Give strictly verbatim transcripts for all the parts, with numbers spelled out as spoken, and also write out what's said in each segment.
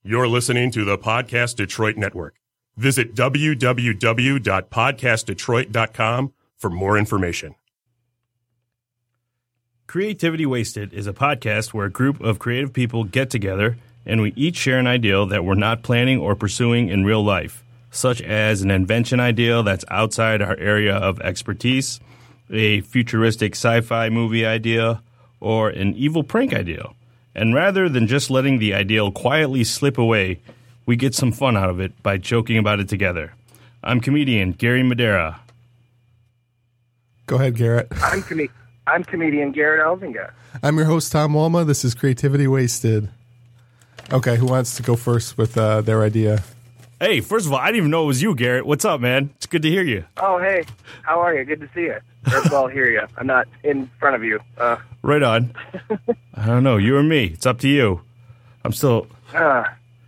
You're listening to the Podcast Detroit Network. Visit w w w dot podcast detroit dot com for more information. Creativity Wasted is a podcast where a group of creative people get together and we each share an ideal that we're not planning or pursuing in real life, such as an invention ideal that's outside our area of expertise, a futuristic sci-fi movie idea, or an evil prank ideal. And rather than just letting the ideal quietly slip away, we get some fun out of it by joking about it together. I'm comedian Gary Madera. Go ahead, Garrett. I'm, com- I'm comedian Garrett Elzinga. I'm your host, Tom Walma. This is Creativity Wasted. Okay, who wants to go first with uh, their idea? Hey, first of all, I didn't even know it was you, Garrett. What's up, man? It's good to hear you. Oh, hey. How are you? Good to see you. Or, well, hear you. I'm not in front of you. Uh, right on. I don't know. You or me. It's up to you. I'm still... Uh,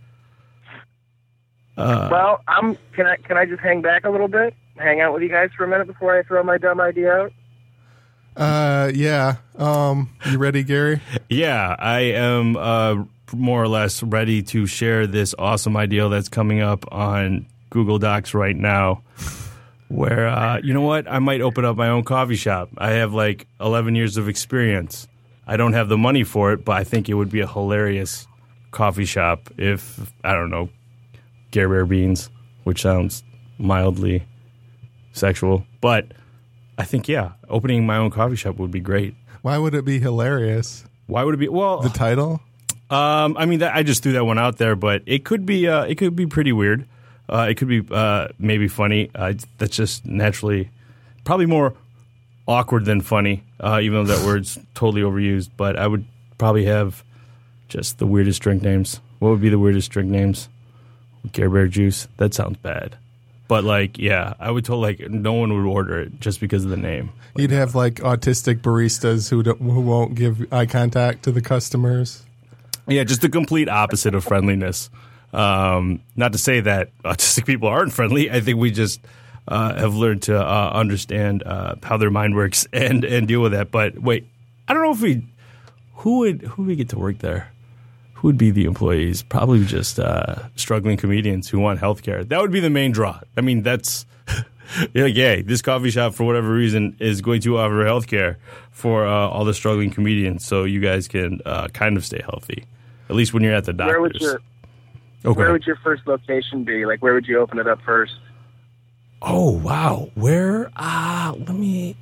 uh, well, I'm. Can I can I just hang back a little bit? Hang out with you guys for a minute before I throw my dumb idea out? Uh, yeah. Um, you ready, Gary? Yeah, I am uh, more or less ready to share this awesome ideal that's coming up on Google Docs right now. Where, uh, you know what, I might open up my own coffee shop. I have like eleven years of experience. I don't have the money for it, but I think it would be a hilarious coffee shop if, I don't know, Care Bear beans, which sounds mildly sexual. But I think, yeah, opening my own coffee shop would be great. Why would it be hilarious? Why would it be? Well, the title? Um, I mean, that, I just threw that one out there, but it could be, uh, it could be pretty weird. Uh, it could be uh, maybe funny. Uh, that's just naturally probably more awkward than funny, uh, even though that word's totally overused. But I would probably have just the weirdest drink names. What would be the weirdest drink names? Care Bear juice. That sounds bad. But, like, yeah, I would tell, like, no one would order it just because of the name. You'd have, like, autistic baristas who don't, who won't give eye contact to the customers. Yeah, just the complete opposite of friendliness. Um, not to say that autistic people aren't friendly. I think we just uh, have learned to uh, understand uh, how their mind works and, and deal with that. But wait, I don't know if we who would who would we get to work there? Who would be the employees? Probably just uh, struggling comedians who want healthcare. That would be the main draw. I mean, that's like, yeah, this coffee shop for whatever reason is going to offer healthcare for uh, all the struggling comedians, so you guys can uh, kind of stay healthy, at least when you're at the doctor's. Where would your Okay. Where would your first location be? Like, where would you open it up first? Oh, wow. Where? Ah, uh, let me...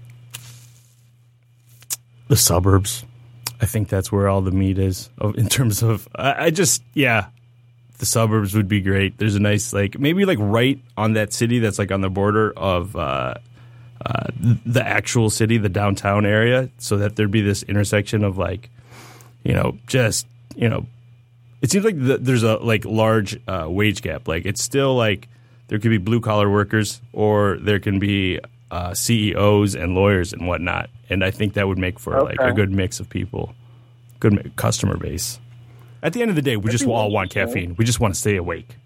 The suburbs. I think that's where all the meat is in terms of... I, I just, yeah, the suburbs would be great. There's a nice, like, maybe, like, right on that city that's, like, on the border of uh, uh, the actual city, the downtown area, so that there'd be this intersection of, like, you know, just, you know, it seems like the, there's a like large uh, wage gap. Like it's still like there could be blue collar workers or there can be uh, C E Os and lawyers and whatnot. And I think that would make for okay. like a good mix of people, good customer base. At the end of the day, we That'd just all want caffeine. We just want to stay awake.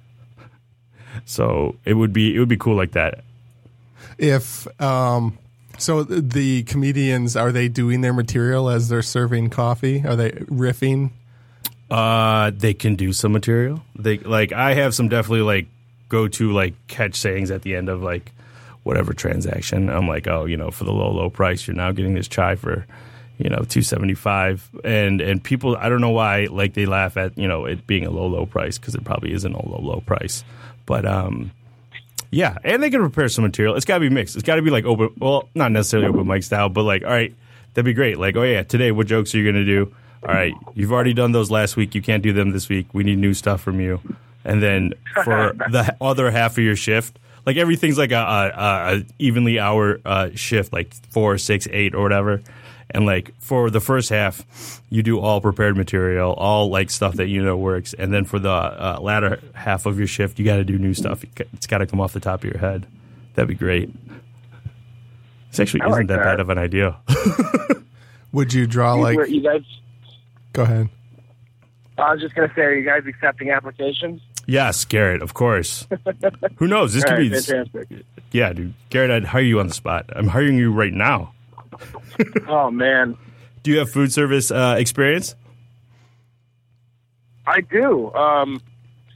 So it would be it would be cool like that. If um, so, the comedians, are they doing their material as they're serving coffee? Are they riffing? Uh, they can do some material. They like I have some definitely like go to like catch sayings at the end of like whatever transaction. I'm like, oh, you know, for the low low price, you're now getting this chai for, you know, two seventy-five, and and people, I don't know why, like they laugh at, you know, it being a low low price because it probably isn't a low low price, but um, yeah, and they can prepare some material. It's got to be mixed. It's got to be like open, well, not necessarily open mic style, but like, all right, that'd be great. Like, oh yeah, today, what jokes are you gonna do? All right, you've already done those last week. You can't do them this week. We need new stuff from you. And then for the other half of your shift, like everything's like a, a, a evenly hour uh, shift, like four, six, eight, or whatever. And like for the first half, you do all prepared material, all like stuff that you know works. And then for the uh, latter half of your shift, you got to do new stuff. It's got to come off the top of your head. That'd be great. This actually isn't like that, that bad of an idea. Would you draw you, like? You guys. Go ahead. I was just going to say, are you guys accepting applications? Yes, Garrett, of course. Who knows? This All could right, be. Fantastic. Yeah, dude. Garrett, I'd hire you on the spot. I'm hiring you right now. Oh, man. Do you have food service uh, experience? I do. Um,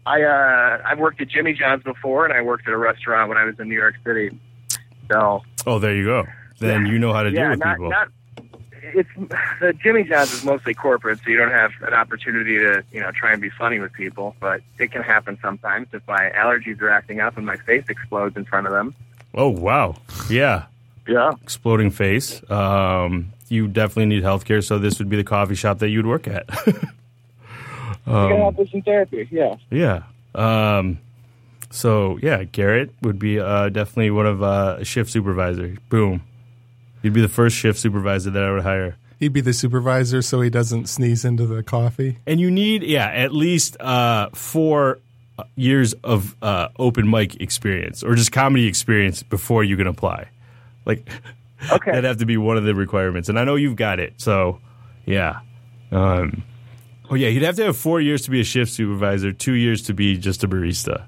I uh, I've worked at Jimmy John's before, and I worked at a restaurant when I was in New York City. So. Oh, there you go. Then yeah, you know how to yeah, deal with not, people. Not, it's the Jimmy John's is mostly corporate, so you don't have an opportunity to you know try and be funny with people. But it can happen sometimes if my allergies are acting up and my face explodes in front of them. Oh wow, yeah, yeah, exploding face. Um, you definitely need healthcare, so this would be the coffee shop that you'd work at. um, you can help with some therapy. Yeah, yeah. Um, so yeah, Garrett would be uh, definitely one of uh, a shift supervisor. Boom. You'd be the first shift supervisor that I would hire. He'd be the supervisor so he doesn't sneeze into the coffee. And you need, yeah, at least uh, four years of uh, open mic experience or just comedy experience before you can apply. Like, okay. That'd have to be one of the requirements. And I know you've got it. So, yeah. Um, oh, yeah, you'd have to have four years to be a shift supervisor, two years to be just a barista.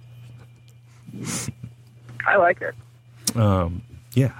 I like it. Um, yeah.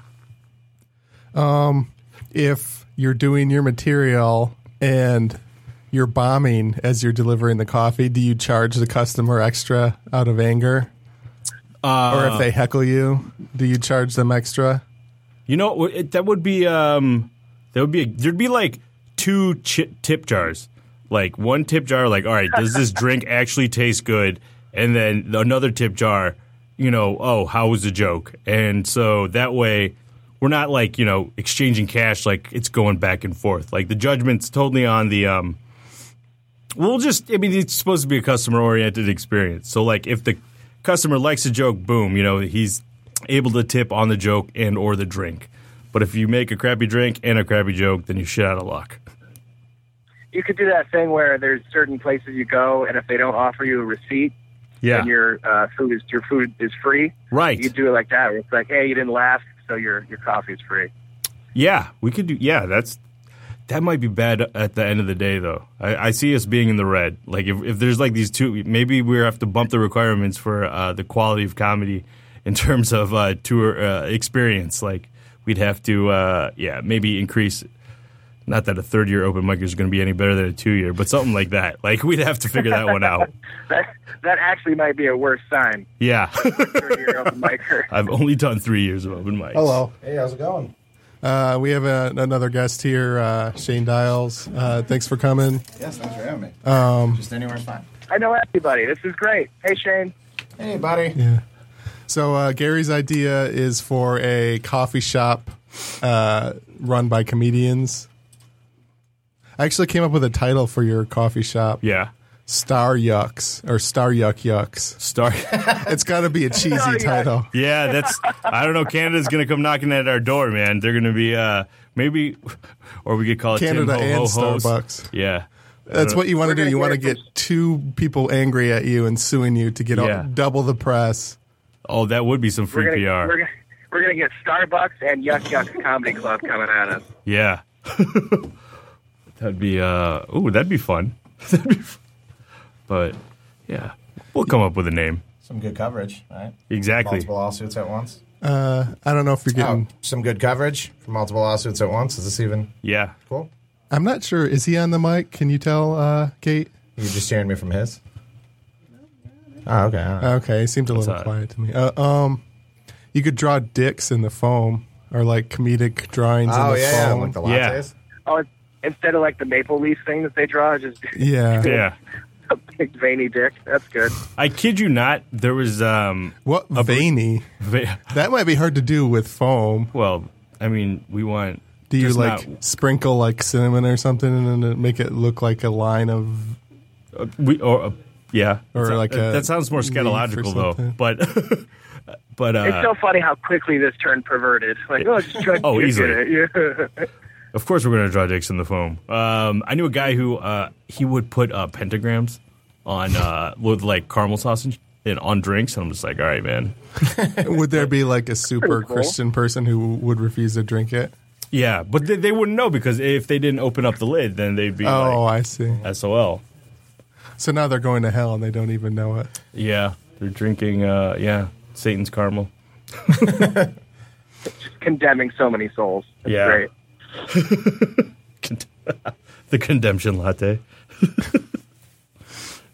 Um, if you're doing your material and you're bombing as you're delivering the coffee, do you charge the customer extra out of anger? Uh, or if they heckle you, do you charge them extra? You know, it, that would be, um, that would be, a, there'd be like two ch- tip jars. Like one tip jar, like, all right, does this drink actually taste good? And then another tip jar, you know, oh, how was the joke? And so that way, we're not like, you know, exchanging cash like it's going back and forth. Like the judgment's totally on the, um, we'll just, I mean, it's supposed to be a customer-oriented experience. So like if the customer likes a joke, boom, you know, he's able to tip on the joke and or the drink. But if you make a crappy drink and a crappy joke, then you're shit out of luck. You could do that thing where there's certain places you go, and if they don't offer you a receipt, yeah, and your uh, food is your food is free, right? You do it like that. Where it's like, hey, you didn't laugh. So your your coffee is free. Yeah, we could do. Yeah, that's that might be bad at the end of the day, though. I, I see us being in the red. Like if, if there's like these two, maybe we have to bump the requirements for uh, the quality of comedy in terms of uh, tour uh, experience. Like we'd have to, uh, yeah, maybe increase. Not that a third year open mic is going to be any better than a two year, but something like that. Like we'd have to figure that one out. that that actually might be a worse sign. Yeah. Third year open micer. I've only done three years of open mics. Hello. Hey, how's it going? Uh, we have a, another guest here, uh, Shane Dials. Uh, thanks for coming. Yes, thanks for having me. Um, Just anywhere's fine. I know everybody. This is great. Hey, Shane. Hey, buddy. Yeah. So uh, Gary's idea is for a coffee shop uh, run by comedians. I actually came up with a title for your coffee shop. Yeah. Star Yucks or Star Yuck Yucks. Star. It's got to be a cheesy Star Yuck. title. Yeah, that's. I don't know. Canada's going to come knocking at our door, man. They're going to be uh, maybe, or we could call it Canada Tim and Ho Ho Ho's. Starbucks. Yeah. That's what you want to do. We're You want to gonna get two people angry at you and suing you to get all- Yeah. double the press. Oh, that would be some free We're gonna, P R. We're gonna, we're gonna get Starbucks and Yuck Yuck Comedy Club coming at us. Yeah. That'd be. Uh. Ooh, that'd be fun. That'd be fun. But yeah, we'll come up with a name. Some good coverage, right? Exactly. Multiple lawsuits at once. Uh, I don't know if you're getting. Oh, some good coverage for multiple lawsuits at once. Is this even Yeah. cool? I'm not sure. Is he on the mic? Can you tell, uh, Kate? You just hearing me from his? Oh, okay. all right. Okay, he seemed a little that? quiet to me. Uh, um, you could draw dicks in the foam or like comedic drawings in Oh, the yeah, yeah, foam. like the Yeah. lattes. Oh, it's, instead of like the maple leaf thing that they draw, just Yeah. Yeah. a big veiny dick. That's good. I kid you not. There was um. What veiny? va- That might be hard to do with foam. Well, I mean, we want. Do you just like not- sprinkle like cinnamon or something and then make it look like a line of? Uh, we or uh, yeah, Or It's- like uh, a that sounds more leaf or scatological though. something. But but uh, It's so funny how quickly this turned perverted. Like, oh, just try Oh, to easily. Yeah. of course we're gonna draw dicks in the foam. Um, I knew a guy who uh, he would put uh, pentagrams on uh, with like caramel sausage and on drinks, and I'm just like, all right, man. Would there be like a super Pretty cool. Christian person who would refuse to drink it? Yeah, but they, they wouldn't know because if they didn't open up the lid, then they'd be Oh, like I see. S O L. So now they're going to hell and they don't even know it. Yeah, they're drinking. Uh, yeah, Satan's caramel. Condemning so many souls. It's Yeah. great. the condemnation latte.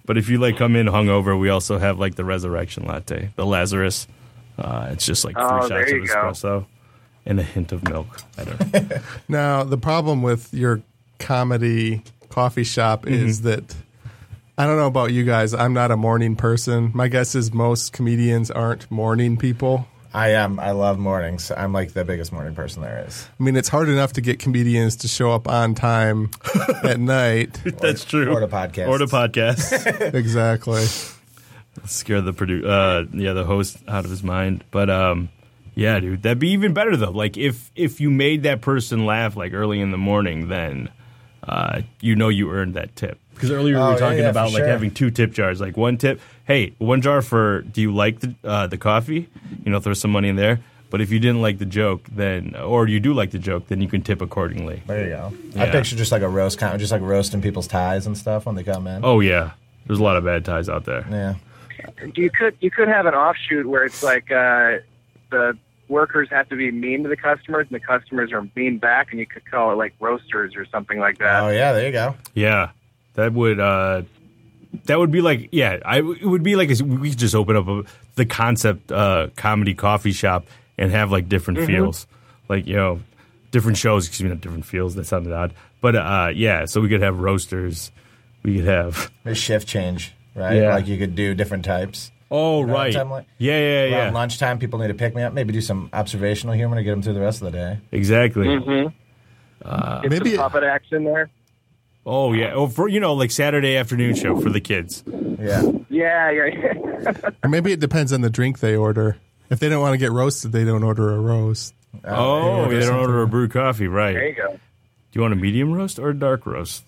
But if you like come in hungover, we also have like the Resurrection Latte, the Lazarus. Uh, it's just like three Oh, shots there of you go. espresso and a hint of milk. I don't know. Now, the problem with your comedy coffee shop Mm-hmm. is that I don't know about you guys. I'm not a morning person. My guess is most comedians aren't morning people. I am. I love mornings. I'm like the biggest morning person there is. I mean, it's hard enough to get comedians to show up on time at night. That's true. Or the podcast. Or the podcast. Exactly. Scare the produ- uh yeah the host out of his mind. But um yeah, dude, that'd be even better though. Like if if you made that person laugh like early in the morning, then uh you know you earned that tip. Because earlier we Oh, were yeah, talking yeah, about for like sure. having two tip jars. Like one tip, hey, one jar for do you like the uh, the coffee? You know, throw some money in there. But if you didn't like the joke, then or you do like the joke, then you can tip accordingly. There you go. I Yeah. picture just like a roast, kind just like roasting people's ties and stuff when they come in. Oh yeah, there's a lot of bad ties out there. Yeah. You could you could have an offshoot where it's like uh, the workers have to be mean to the customers, and the customers are mean back, and you could call it like roasters or something like that. Oh yeah, there you go. Yeah, that would uh, that would be like yeah, I it would be like a, we could just open up a, the concept uh, comedy coffee shop and have like different Mm-hmm. feels, like you know, different shows. Excuse me, not different feels. That sounded odd, but uh, yeah. So we could have roasters. We could have There's shift change, right? Yeah. Like you could do different types. oh know, right, time like- yeah, yeah, Around yeah, lunchtime, people need to pick me up. Maybe do some observational humor to get them through the rest of the day. exactly. Mm-hmm. Get maybe- some puppet acts in there. Oh yeah, oh for you know like Saturday afternoon show for the kids. Yeah. Yeah, yeah, yeah. Or maybe it depends on the drink they order. If they don't want to get roasted, they don't order a roast. Oh, order they don't something. order a brew coffee, right? There you go. Do you want a medium roast or a dark roast?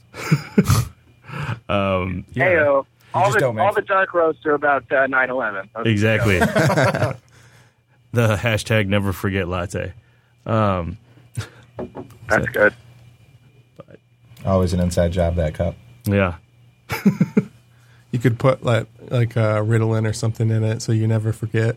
um, yeah. Heyo. All just the don't make- all the dark roasts are about uh, nine eleven. Exactly. The hashtag never forget latte. Um, That's good. Always an inside job, that cup. yeah. You could put like like uh, Ritalin or something in it so you never forget.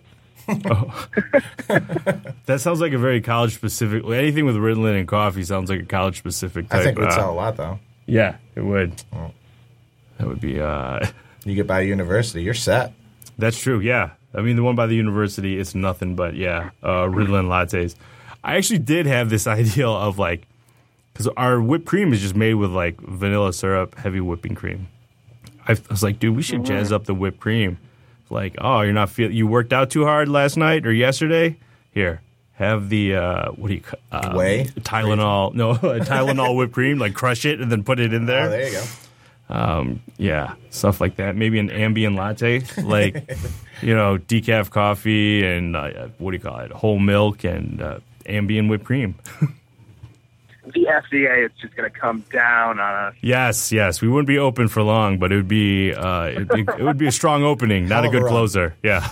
That sounds like a very college specific. Anything with Ritalin and coffee sounds like a college specific type. I think it would uh, sell a lot, though. Yeah, it would. That would be. Uh, You get by a university, you're set. that's true. Yeah, I mean the one by the university, it's nothing but yeah, uh, Ritalin lattes. I actually did have this idea of like, because our whipped cream is just made with like vanilla syrup, heavy whipping cream. I was like, dude, we should jazz up the whipped cream. Like, oh, you're not feel you worked out too hard last night or yesterday? Here, have the uh, what do you ca- uh, Whey? Tylenol? No, Tylenol whipped cream. Like, crush it and then put it in there. Oh, there you go. Um, yeah, stuff like that. Maybe an Ambien latte, like you know, decaf coffee and uh, what do you call it? Whole milk and uh, Ambien whipped cream. The F D A is just going to come down on us. Yes, yes. We wouldn't be open for long, but it would be uh, it, it, it would be a strong opening, not a Hell of a good run. closer. Yeah.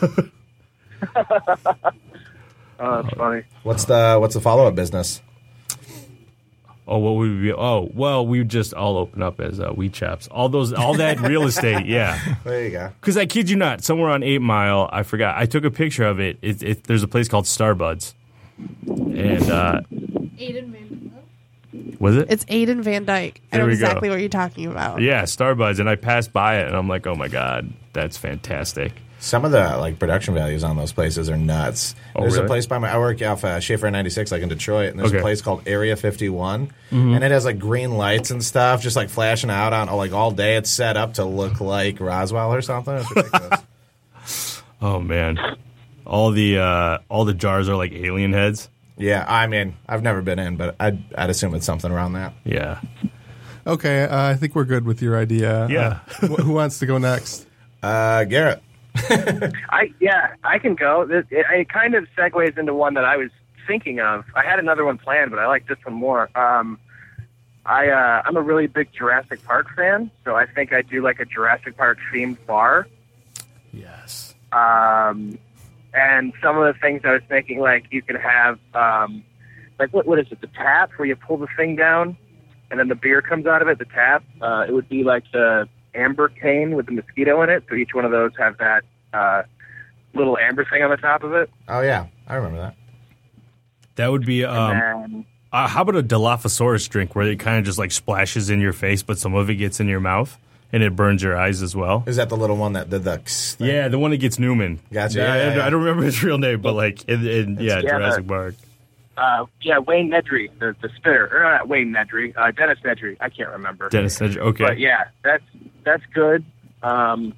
Oh, that's funny. What's the what's the follow up business? Oh, what would we be? Oh, well, we would just all open up as uh, weed shops. All those, all that real estate, yeah. There you go. Because I kid you not, somewhere on Eight Mile, I forgot. I took a picture of it. It, it there's a place called Starbuds, and uh, Aiden Van was it? It's Aiden Van Dyke. I There know we go. exactly what you're talking about. Yeah, Starbuds, and I passed by it, and I'm like, oh my god, that's fantastic. Some of the like production values on those places are nuts. Oh, there's really? a place by my I work off uh, Schaefer ninety-six, like in Detroit, and there's Okay. a place called Area fifty-one, Mm-hmm. and it has like green lights and stuff, just like flashing out on like all day. It's set up to look like Roswell or something. It's ridiculous. Oh man, all the uh, all the jars are like alien heads. Yeah, I mean, I've never been in, but I'd, I'd assume it's something around that. Yeah, Okay, uh, I think we're good with your idea. Yeah. Uh, wh- who wants to go next? Uh, Garrett. I yeah, I can go. It, it, it kind of segues into one that I was thinking of. I had another one planned, but I like this one more. Um, I uh, I'm a really big Jurassic Park fan, so I think I'd do like a Jurassic Park themed bar. yes. Um, and some of the things I was thinking, like you could have, um, like what what is it? The tap where you pull the thing down, and then the beer comes out of it. The tap. Uh, it would be like the amber cane with the mosquito in it. So each one of those have that uh, little amber thing on the top of it. Oh yeah, I remember that. That would be. Um, and uh, how about a Dilophosaurus drink where it kind of just like splashes in your face, but some of it gets in your mouth, and it burns your eyes as well. Is that the little one that did the? Thing? Yeah, the one that gets Newman. Gotcha. I, Yeah, yeah, yeah. I don't remember his real name, but like, in, in, yeah, Yeah, Jurassic the- Park. Uh, yeah, Wayne Nedry, the the spitter, or not Wayne Nedry, uh, Dennis Nedry. I can't remember. Dennis Nedry. Okay. But yeah, that's that's good. Um,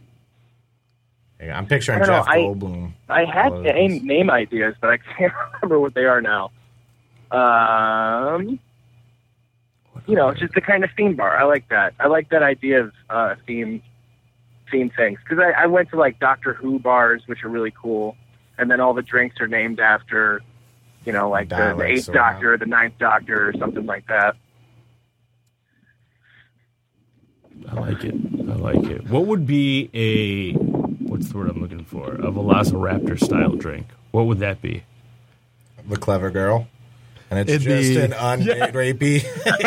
I'm picturing I don't know, Jeff I- Goldblum. I had What name, is- name ideas, but I can't remember what they are now. Um, you know, just the kind of theme bar. I like that. I like that idea of uh, theme theme things because I, I went to like Doctor Who bars, which are really cool, and then all the drinks are named after, you know, like the, the Dialects Eighth or Doctor, the Ninth Doctor, or something like that. I like it. I like it. What would be a what's the word I'm looking for? A Velociraptor style drink. What would that be? The Clever Girl. And it's It'd just be- an unmade rapey.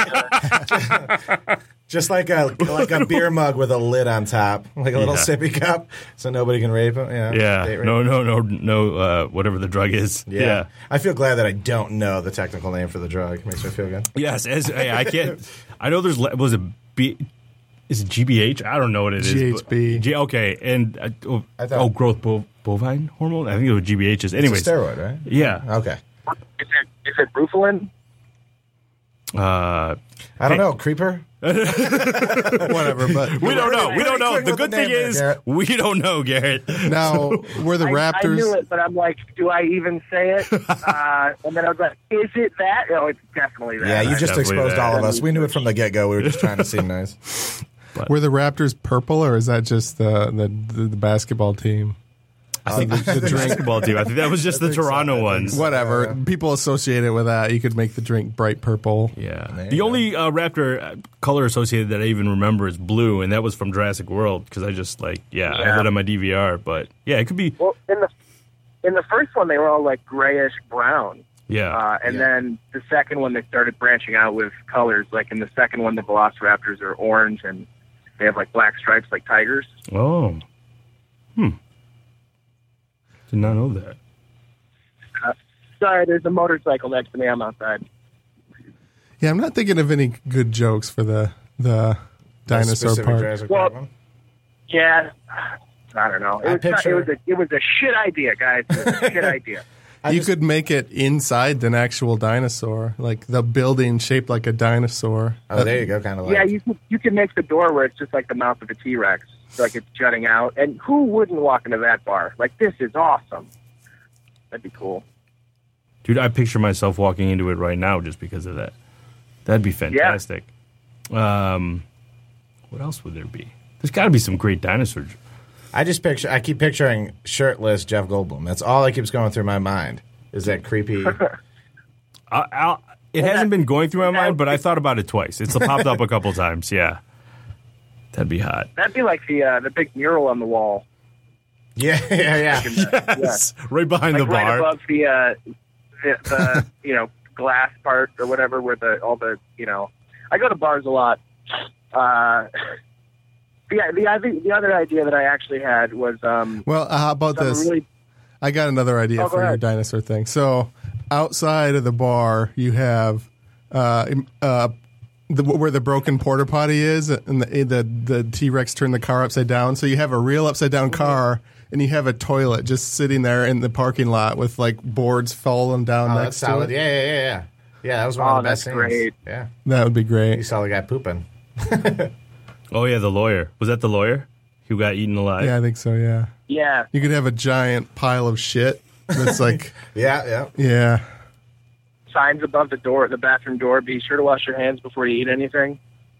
Just like a like a beer mug with a lid on top, like a little Yeah. sippy cup, so nobody can rape them. Yeah, Yeah. date rape. No, no, no, no. Uh, whatever the drug is. Yeah. Yeah. I feel glad that I don't know the technical name for the drug. It makes me feel good. Yes. As, hey, I can't. I know there's le- was it B. Is it G B H? I don't know what it is. G H B. but- G, okay, and uh, oh, I thought- oh, growth bo- bovine hormone. I think it was G B H's. Anyways, It's a steroid, right? yeah. Okay. Is it is it Rufalin? Uh, I don't Hey. know. Creeper? Whatever. But we don't know. We Really don't know. quick The with good the thing name there, is Garrett. we don't know, Garrett. now, were the I, I Raptors? knew it, but I'm like, do I even say it? uh, and then I was like, is it that? Oh, it's definitely that. Yeah, you just definitely exposed that. all of us. We knew it from the get go. We were just trying to seem nice. Were the Raptors purple, or is that just the the, the, the basketball team? I think the, the basketball team. I think that was just the think so. Toronto I think ones. so. Whatever. Yeah. People associate it with that. You could make the drink bright purple. Yeah. There The you only uh, Raptor uh, color associated that I even remember is blue, and that was from Jurassic World because I just like, yeah, I have Yeah. that on my D V R. But yeah, it could be, Well, in the in the first one, they were all like grayish brown. yeah. Uh, and Yeah. then the second one, they started branching out with colors. Like in the second one, the Velociraptors are orange and they have like black stripes like tigers. Oh. Hmm. Did not know that. Uh, sorry, there's a motorcycle next to me. I'm outside. Yeah, I'm not thinking of any good jokes for the the dinosaur Specific part. Jurassic Well, Park one? Yeah, I don't know. It I was, not- picture- it was a it was a shit idea, guys. It was a shit idea. I You just- could make it inside an actual dinosaur, like the building shaped like a dinosaur. Oh, there you go. Kind of like. Yeah, you could you could make the door where it's just like the mouth of a T Rex, like it's jutting out. And who wouldn't walk into that bar? Like, this is awesome. That'd be cool. Dude, I picture myself walking into it right now just because of that. That'd be fantastic. Um, what else would there be? There's got to be some great dinosaur. j- I just picture. I keep picturing shirtless Jeff Goldblum. That's all that keeps going through my mind. Is that creepy? I, I, it hasn't been going through my mind, but I thought about it twice. It's popped up a couple times. Yeah, that'd be hot. That'd be like the uh, the big mural on the wall. yeah, yeah, yeah. Yes, right behind Like the right bar. above the, uh, the, the you know, glass part or whatever where the all the, you know. I go to bars a lot. Uh, the, the, other, the other idea that I actually had was um, Well, uh, how about some this? really I got another idea Oh, go for your ahead. dinosaur thing. So, outside of the bar, you have uh, im- uh, the, where the broken porta potty is, and the the, the T Rex turned the car upside down. So you have a real upside down car, and you have a toilet just sitting there in the parking lot with like boards falling down Oh, next that's solid. to it. Yeah, yeah, yeah, yeah. Yeah, that was one Oh, of the best that's scenes. great. Yeah, That would be you great. saw the guy pooping. Oh yeah, the lawyer. Was that the lawyer who got eaten alive? Yeah, I think so. Yeah, yeah. you could have a giant pile of shit that's like, Yeah, yeah. yeah. Signs above the door, the bathroom door. Be sure to wash your hands before you eat anything.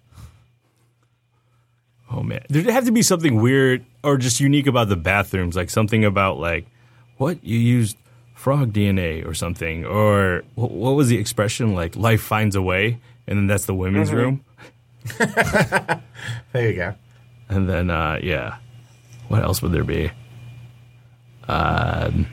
Oh man, there'd have to be something weird or just unique about the bathrooms, like something about like what you used frog D N A or something, or what, what was the expression like? Life finds a way, and then that's the women's Mhm. room, There you go. and then uh, yeah, what else would there be? Um,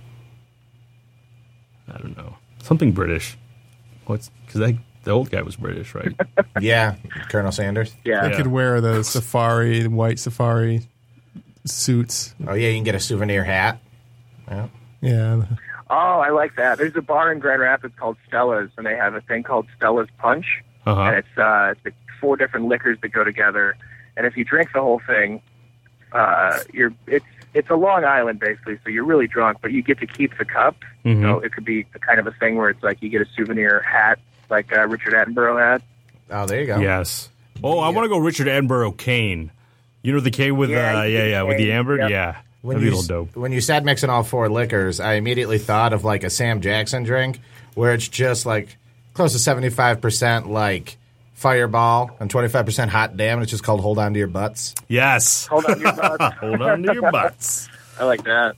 I don't know, something British. What's because the old guy was British, right? Yeah, Colonel Sanders. Yeah. You could wear the safari, white safari suits. Oh yeah, you can get a souvenir hat. Yeah. Yeah. Oh, I like that. There's a bar in Grand Rapids called Stella's, and they have a thing called Stella's Punch. Uh And huh. it's uh, it's like four different liquors that go together, and if you drink the whole thing, uh, you're it's it's a Long Island basically, so you're really drunk, but you get to keep the cup. Mhm. So it could be the kind of a thing where it's like you get a souvenir hat, like uh, Richard Attenborough had. Oh, there you go. Yes. Oh, I want to go Richard Attenborough cane. You know the cane with Yeah, uh, you yeah, get yeah, the with the cane, amber? yep. Yeah. When That'd be you, a little dope. when you said mixing all four liquors, I immediately thought of like a Sam Jackson drink where it's just like close to seventy-five percent like Fireball and twenty-five percent Hot Damn, and it's just called Hold On to Your Butts. Yes. Hold on to your butts. Hold on to your butts. I like that.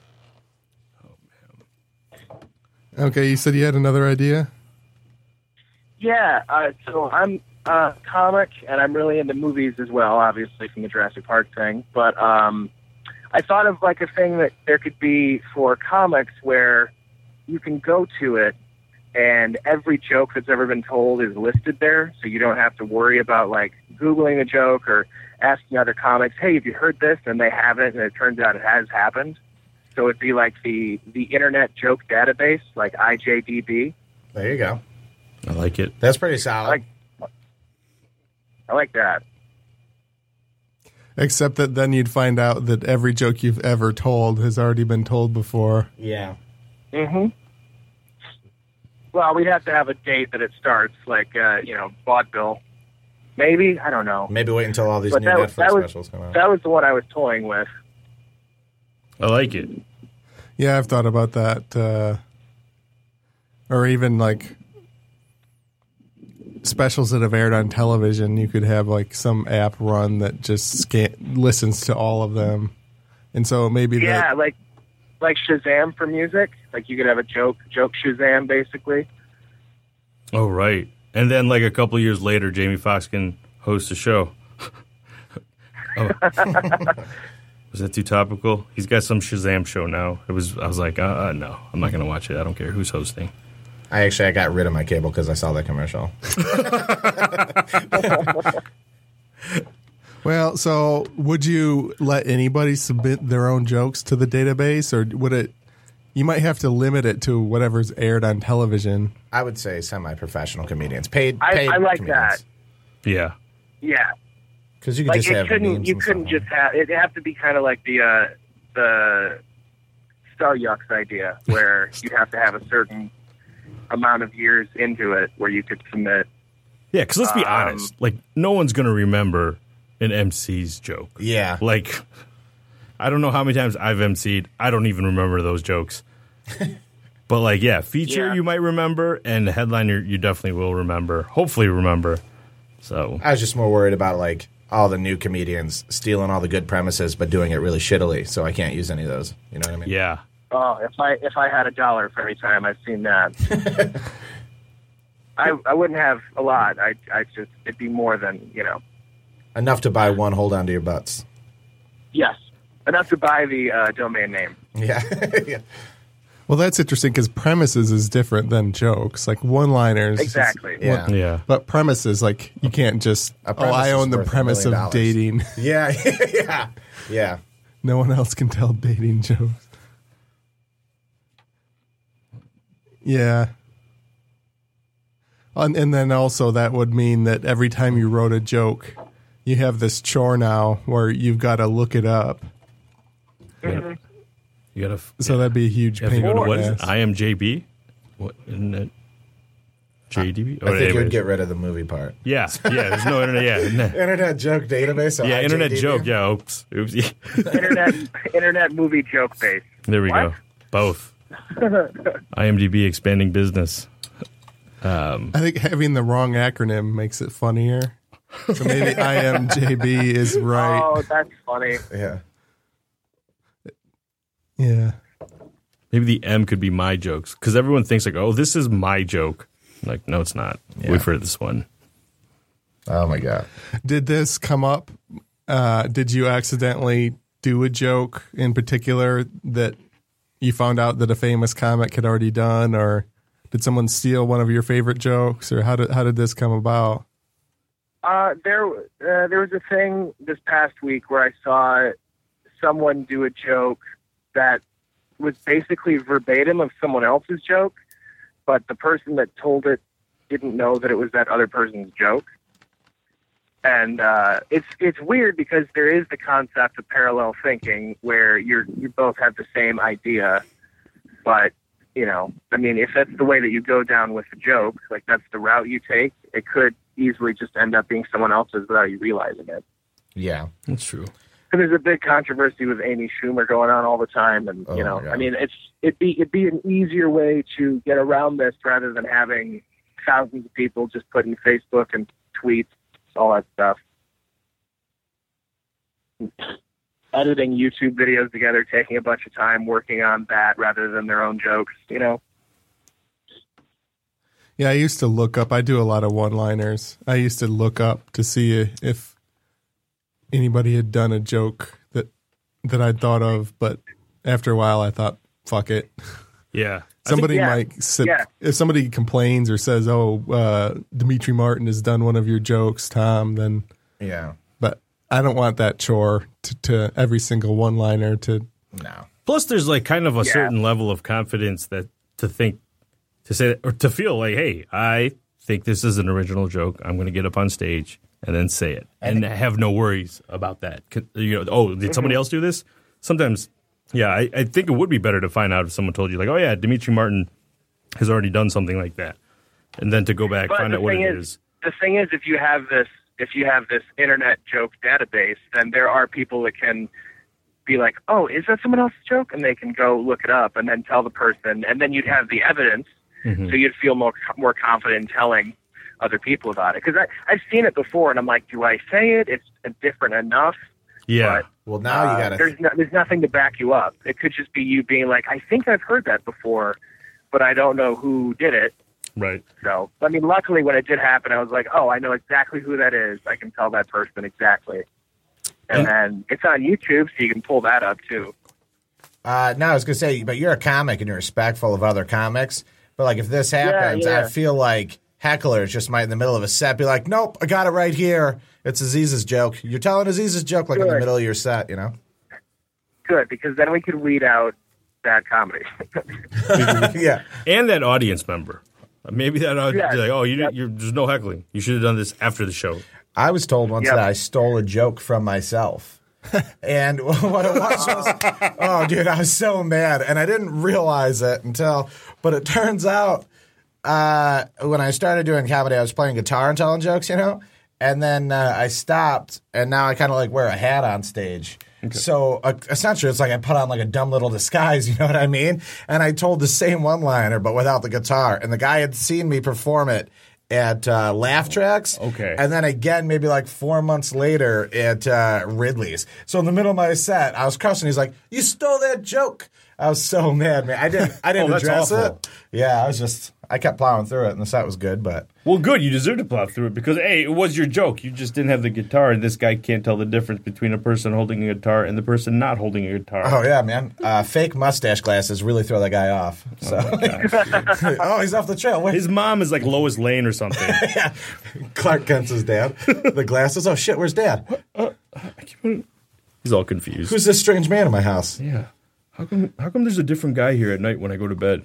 Okay, you said you had another idea? Yeah, uh, so I'm a comic, and I'm really into movies as well, obviously from the Jurassic Park thing. But um, I thought of like a thing that there could be for comics where you can go to it, and every joke that's ever been told is listed there, so you don't have to worry about like Googling a joke or asking other comics, hey, have you heard this? And they haven't, and it turns out it has happened. So it'd be like the, the Internet Joke Database, like I J D B. There you go. I like it. That's pretty I solid. like, I like that. Except that then you'd find out that every joke you've ever told has already been told before. yeah. Mm-hmm. Well, we'd have to have a date that it starts, like, uh, you know, vaudeville. Maybe? I don't know. Maybe wait until all these But new that, Netflix was- that, was, specials come out. that was the one I was toying with. I like it. Yeah, I've thought about that. Uh, or even like specials that have aired on television. You could have like some app run that just scan- listens to all of them. And so maybe Yeah, that, like like Shazam for music. Like you could have a joke, joke Shazam, basically. Oh, right. And then, like, a couple of years later, Jamie Foxx can host a show. Oh. Was that too topical? He's got some Shazam show now. It was. I was like, uh, uh, no, I'm not going to watch it. I don't care who's hosting. I actually I got rid of my cable because I saw that commercial. well, so would you let anybody submit their own jokes to the database, or would it? You might have to limit it to whatever's aired on television. I would say semi-professional comedians, paid. I, paid I like comedians. that. Yeah. Yeah. Because you could Like just it have couldn't, memes you and couldn't stuff. just have. It'd have to be kind of like the uh, the Star Yucks idea, where you have to have a certain amount of years into it where you could submit. Yeah, because let's be Um, honest. Like, no one's going to remember an M C's joke. Yeah. Like, I don't know how many times I've emceed. I don't even remember those jokes. But, like, yeah, feature Yeah. you might remember, and the headliner you definitely will remember. Hopefully remember. So, I was just more worried about like all the new comedians stealing all the good premises but doing it really shittily, so I can't use any of those. You know what I mean? yeah. Oh, if I if I had a dollar for every time I've seen that, I I wouldn't have a lot. I I just it'd be more than you know. Enough to buy one hold on to your butts. Yes, enough to buy the uh, domain name. Yeah. yeah. Well, that's interesting because premises is different than jokes. Like one-liners, Exactly. is- Yeah. Yeah. But premises, like you can't just. A Oh, premise I is own the worth a premise of million dollars. dating. Yeah. yeah. Yeah. No one else can tell dating jokes. Yeah. And, and then also that would mean that every time you wrote a joke, you have this chore now where you've got to look it up. You got to. So that'd be a huge You have to pain. go to in what the is it? ass. I am J B? What, isn't it? J D B? I think you would get rid of the movie part. Yeah. Yeah. There's no internet. Yeah. no. Internet joke database. So Yeah. I J D B. Internet joke. Yeah. Oops. Oops. internet internet movie joke base. There we What? go. Both. IMDb expanding business. Um, I think having the wrong acronym makes it funnier. So maybe I M J B is right. Oh, that's funny. Yeah. Yeah. maybe the M could be my jokes because everyone thinks like, oh, this is my joke. I'm like, no, it's not. Yeah. Wait for this one. Oh my god. Did this come up? Uh, did you accidentally do a joke in particular that you found out that a famous comic had already done, or did someone steal one of your favorite jokes, or how did how did this come about? Uh, there, uh, there was a thing this past week where I saw someone do a joke that was basically verbatim of someone else's joke, but the person that told it didn't know that it was that other person's joke. And uh, it's it's weird because there is the concept of parallel thinking where you're you both have the same idea, but you know, I mean, if that's the way that you go down with the joke, like that's the route you take, it could easily just end up being someone else's without you realizing it. Yeah, That's true. And there's a big controversy with Amy Schumer going on all the time, and Oh, you know, my God. I mean, it's it'd be it'd be an easier way to get around this rather than having thousands of people just putting Facebook and tweets, all that stuff, editing YouTube videos together, taking a bunch of time working on that rather than their own jokes, you know. Yeah, I used to look up. I do a lot of one-liners. I used to look up to see if anybody had done a joke that that I'd thought of, but after a while, I thought, "Fuck it." Yeah. Somebody yeah, might sit, yeah. if somebody complains or says, "Oh, uh, Dimitri Martin has done one of your jokes, Tom," then. yeah, But I don't want that chore to, to every single one-liner to. no. Plus, there's like kind of a Yeah. certain level of confidence that to think, to say, or to feel like, hey, I think this is an original joke. I'm going to get up on stage and then say it and have no worries about that. C- You know, oh, did somebody else do this? Sometimes, yeah, I, I think it would be better to find out if someone told you, like, oh, yeah, Dimitri Martin has already done something like that. And then to go back, But find the out what thing it is, is. the thing is, if you have this, if you have this internet joke database, then there are people that can be like, "Oh, is that someone else's joke?" and they can go look it up and then tell the person, and then you'd have the evidence, Mm-hmm. so you'd feel more more confident in telling other people about it. Because I I've seen it before, and I'm like, do I say it? It's different enough. Yeah. But, Well, now uh, you got to. There's no, there's nothing to back you up. It could just be you being like, I think I've heard that before, but I don't know who did it. Right. So, I mean, luckily when it did happen, I was like, oh, I know exactly who that is. I can tell that person exactly. And then it's on YouTube, so you can pull that up too. Uh, no, I was gonna say, but you're a comic and you're respectful of other comics. But like, if this happens, yeah. I feel like hecklers just might in the middle of a set be like, "Nope, I got it right here. It's Aziz's joke." You're telling Aziz's joke like in the Good. middle of your set, you know? Good, because then we could weed out bad comedy. Yeah. And that audience member. Maybe that audience Yeah. like, oh, you Yep. you're, there's no heckling. You should have done this after the show. I was told once Yep. that I stole a joke from myself. And what it was was, oh, dude, I was so mad. And I didn't realize it until, but it turns out uh, when I started doing comedy, I was playing guitar and telling jokes, you know? And then uh, I stopped, and now I kind of like wear a hat on stage. So uh, essentially, it's like I put on like a dumb little disguise, you know what I mean? And I told the same one-liner, but without the guitar. And the guy had seen me perform it at uh, Laugh Tracks. Okay. And then again, maybe like four months later at uh, Ridley's. So in the middle of my set, I was cussing. He's like, "You stole that joke." I was so mad, man. I didn't. I didn't Oh, that's address awful. it. Yeah, I was just. I kept plowing through it, and the set was good, but. Well, good. You deserve to plow through it because, hey, it was your joke. You just didn't have the guitar, and this guy can't tell the difference between a person holding a guitar and the person not holding a guitar. Oh yeah, man! Uh, fake mustache glasses really throw that guy off. So, oh, he's off the trail. Wait, His mom is like Lois Lane or something. Clark Kent's his dad. The glasses. Oh shit, where's Dad? He's all confused. Who's this strange man in my house? yeah. How come? How come there's a different guy here at night when I go to bed?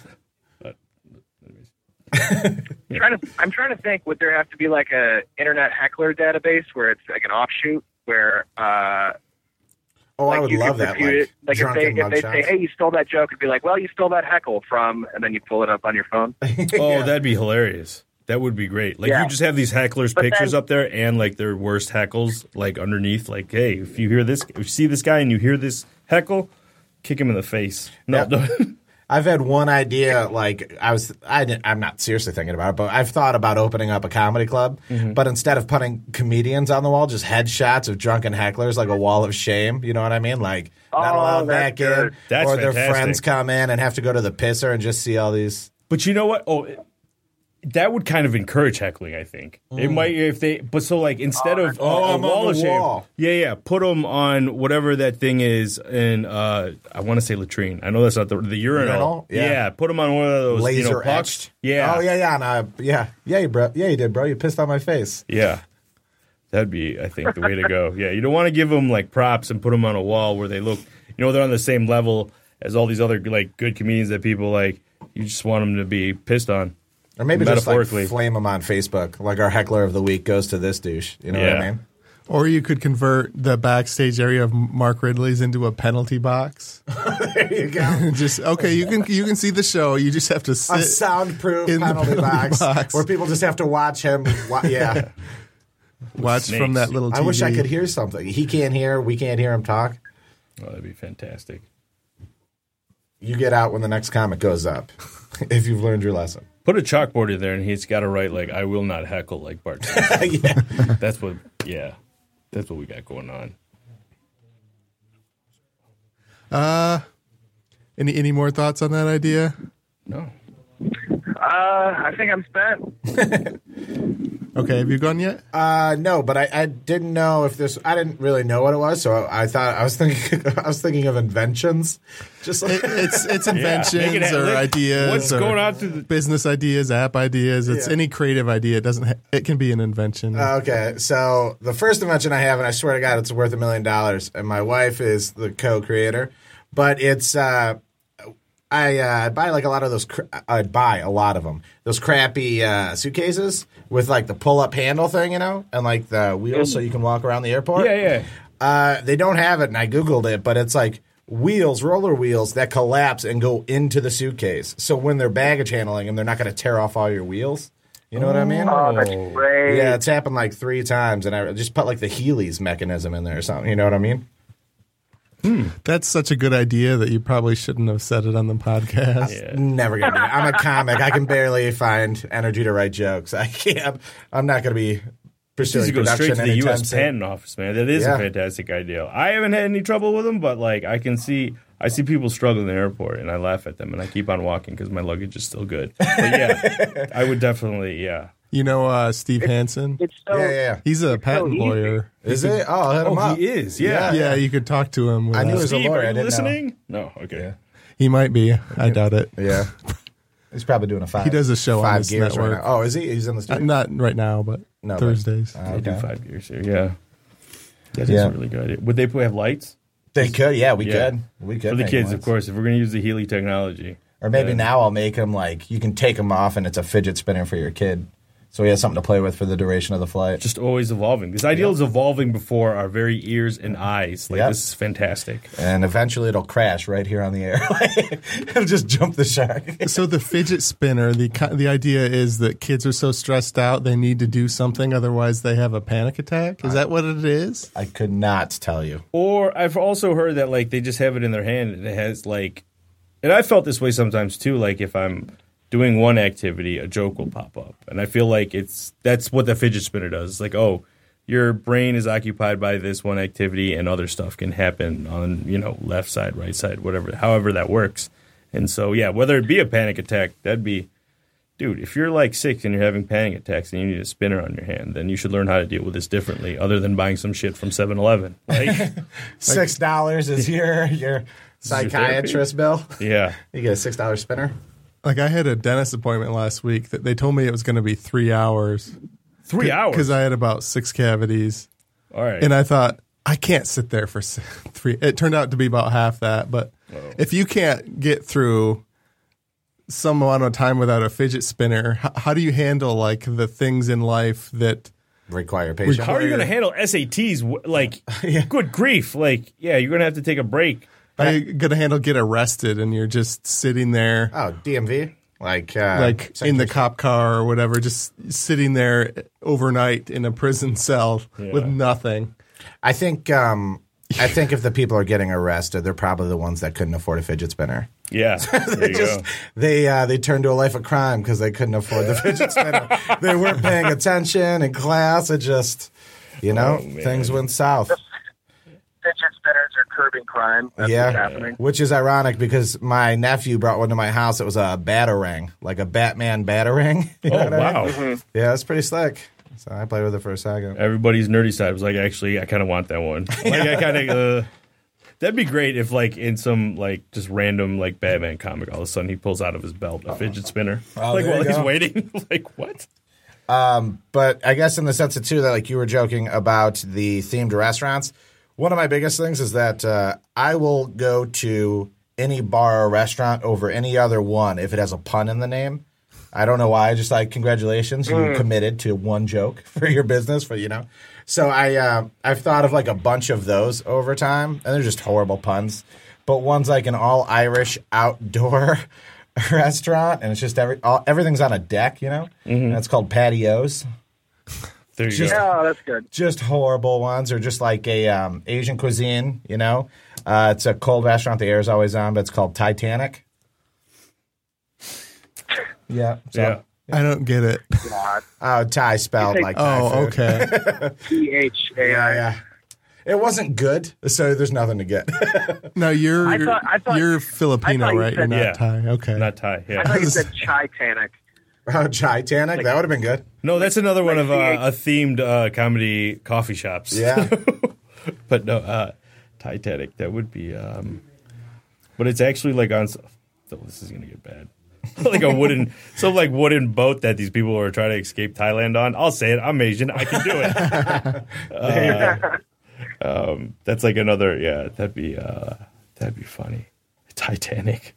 trying to, I'm trying to think, would there have to be like a internet heckler database where it's like an offshoot where, uh, Oh, like I would you love could that. refute it. Like, Like if they drunken if they say, mugshots. "Hey, you stole that joke," it'd be like, "Well, you stole that heckle from," and then you pull it up on your phone. Oh, that'd be hilarious. That would be great. Like Yeah. you just have these hecklers' But pictures then- up there and like their worst heckles like underneath. Like, hey, if you hear this, if you see this guy and you hear this heckle, kick him in the face. No, Yeah. don't. I've had one idea. Like I was, I didn't, I'm not seriously thinking about it, but I've thought about opening up a comedy club. Mm-hmm. But instead of putting comedians on the wall, just headshots of drunken hecklers, like a wall of shame. You know what I mean? Like not Oh, allowed that's back in, good. That's or their fantastic. friends come in and have to go to the pisser and just see all these. But you know what? Oh, it- that would kind of encourage heckling. I think it might if they. But so like instead of Oh, a, a I'm on wall the of shame, wall. yeah, yeah, put them on whatever that thing is in. Uh, I want to say latrine. I know that's not the the urinal. Urinal? Yeah. Yeah. put them on one of those Laser you know, pucks. etched. Yeah. Oh yeah, yeah, and, uh, yeah, yeah, you bro, yeah, you did, bro. You pissed on my face. Yeah. That'd be, I think, the way to go. Yeah, you don't want to give them like props and put them on a wall where they look, you know, they're on the same level as all these other like good comedians that people like. You just want them to be pissed on. Or maybe just like Metaphorically. flame them on Facebook. Like our heckler of the week goes to this douche. You know what Yeah. I mean? Or you could convert the backstage area of Mark Ridley's into a penalty box. There you go. Just okay, you can you can see the show. You just have to sit. A soundproof in the penalty, penalty box, box. where people just have to watch him. Wa- yeah. Watch snakes. from that little T V. I wish I could hear something. He can't hear. We can't hear him talk. Oh, that'd be fantastic. You get out when the next comic goes up, if you've learned your lesson. Put a chalkboard in there, and he's got to write like, "I will not heckle like Bart." Yeah. That's what. Yeah, that's what we got going on. Uh, any any more thoughts on that idea? No. Uh, I think I'm spent. Okay, have you gone yet? Uh, no, but I, I didn't know if this. I didn't really know what it was, so I, I thought I was thinking. I was thinking of inventions, just like It, it's it's Yeah, inventions make it ha- or like, ideas. What's or going on through the? Business ideas, app ideas. It's Yeah. any creative idea. It doesn't. Ha- it can be an invention. Okay, so the first invention I have, and I swear to God, it's worth a million dollars, and my wife is the co-creator, but it's uh, I uh, buy like a lot of those. Cr- I'd buy a lot of them. Those crappy uh, suitcases with like the pull-up handle thing, you know, and like the wheels so you can walk around the airport. Yeah, yeah. Uh, they don't have it, and I googled it, but it's like wheels, roller wheels that collapse and go into the suitcase. So when they're baggage handling them, they're not going to tear off all your wheels. You know what I mean? Oh, that's great. Yeah, it's happened like three times, and I just put like the Heelys mechanism in there or something. You know what I mean? That's such a good idea that you probably shouldn't have said it on the podcast. Yeah. Never gonna do it. I'm a comic. I can barely find energy to write jokes. I can't. I'm not gonna be pursuing Just go production straight to the U anytime S soon. Patent Office, man. That is Yeah. a fantastic idea. I haven't had any trouble with them, but like I can see, I see people struggle in the airport, and I laugh at them, and I keep on walking because my luggage is still good. But yeah, I would definitely, yeah. You know uh, Steve Hansen? It's so Yeah, yeah, yeah. He's a patent easy. lawyer. Is it? Oh, I'll hit him Oh, up. he is. Yeah. Yeah, you could talk to him. With I knew that. he was a Steve, lawyer. are I you didn't know. listening? No. Okay. Yeah. He might be. I doubt it. Yeah. He's probably doing a five. He does a show on five this gears network. right now. Oh, is he? He's in the Uh, studio. not right now, but No, but- Thursdays. Oh, They do okay. five years here. Yeah. That is Yeah. a really good idea. Would they put, have lights? They could. Yeah, we Yeah. could. We could For the make kids, ones. of course. If we're going to use the Healy technology. Or maybe Yeah. now I'll make him like you can take him off and it's a fidget spinner for your kid, so he has something to play with for the duration of the flight. Just always evolving. This ideal is evolving before our very ears and eyes. Like, Yep. this is fantastic. And eventually it'll crash right here on the air. It'll just jump the shark. So the fidget spinner, the ki- the idea is that kids are so stressed out they need to do something, otherwise they have a panic attack. Is that what it is? I could not tell you. Or I've also heard that, like, they just have it in their hand and it has, like, and I felt this way sometimes too. Like, if I'm doing one activity, a joke will pop up. And I feel like it's that's what the fidget spinner does. It's like, oh, your brain is occupied by this one activity and other stuff can happen on, you know, left side, right side, whatever, however that works. And so, yeah, whether it be a panic attack, that'd be, dude, if you're like six and you're having panic attacks and you need a spinner on your hand, then you should learn how to deal with this differently other than buying some shit from seven eleven. Like, Six dollars is your your psychiatrist bill. yeah. You get a six dollar spinner. Like I had a dentist appointment last week that they told me it was going to be three hours Three hours. because I had about six cavities, All right. and I thought I can't sit there for s- three. It turned out to be about half that, but if you can't get through some amount of time without a fidget spinner, how, how do you handle like the things in life that? Require patience. How are you going to handle S A Ts? w- Like, good grief. Like, yeah, you're going to have to take a break. How are you gonna handle get arrested and you're just sitting there Oh, D M V? Like uh, like in the Central- cop car or whatever, just sitting there overnight in a prison cell with nothing. I think um, I think if the people are getting arrested, they're probably the ones that couldn't afford a fidget spinner. Yeah. There you Just go. they uh, they turned to a life of crime because they couldn't afford the fidget spinner. They weren't paying attention in class. It just, you know, Oh, man. things went south. fidget spinners are curbing crime. That's what's Yeah, happening. which is ironic because my nephew brought one to my house. It was a batarang, like a Batman batarang. You know Oh, what I mean? wow. Yeah, it's pretty slick. So I played with it for a second. Everybody's nerdy side was like, actually, I kind of want that one. Like, I kind of, uh, that'd be great if, like, in some, like, just random, like, Batman comic, all of a sudden he pulls out of his belt a fidget spinner. Oh, like, there while you he's go. waiting. Like, what? But I guess in the sense of too that like you were joking about the themed restaurants. One of my biggest things is that uh, I will go to any bar or restaurant over any other one if it has a pun in the name. I don't know why. Just like, congratulations, you Mm. committed to one joke for your business, for you know. So I, uh, I've thought of like a bunch of those over time, and they're just horrible puns. But one's like an all Irish outdoor restaurant, and it's just every all, everything's on a deck, you know. And it's called patios. There you Just- go. Yeah, that's good. Just horrible ones, or just like a um, Asian cuisine, you know. Uh, it's a cold restaurant. The air's always on, but it's called Titanic. Yeah. So, Yeah. I don't get it. God. Oh, Thai spelled You like Thai Oh, food. okay. T H A Yeah, I. yeah. It wasn't good, so there's nothing to get. No, you're I thought- I thought- you're I Filipino, thought you right? You're said- not Yeah. Thai. Okay. Not Thai. Yeah. I thought you said Titanic. Oh, Titanic? That would have been good. No, that's another one like of uh, the- a themed uh, comedy coffee shops. Yeah. But no, uh, Titanic. That would be. Um, but it's actually like on. Oh, this is gonna get bad. Like a wooden, some like wooden boat that these people are trying to escape Thailand on. I'll say it. I'm Asian. I can do it. Uh, um, that's like another. Yeah, that'd be. Uh, that'd be funny. Titanic.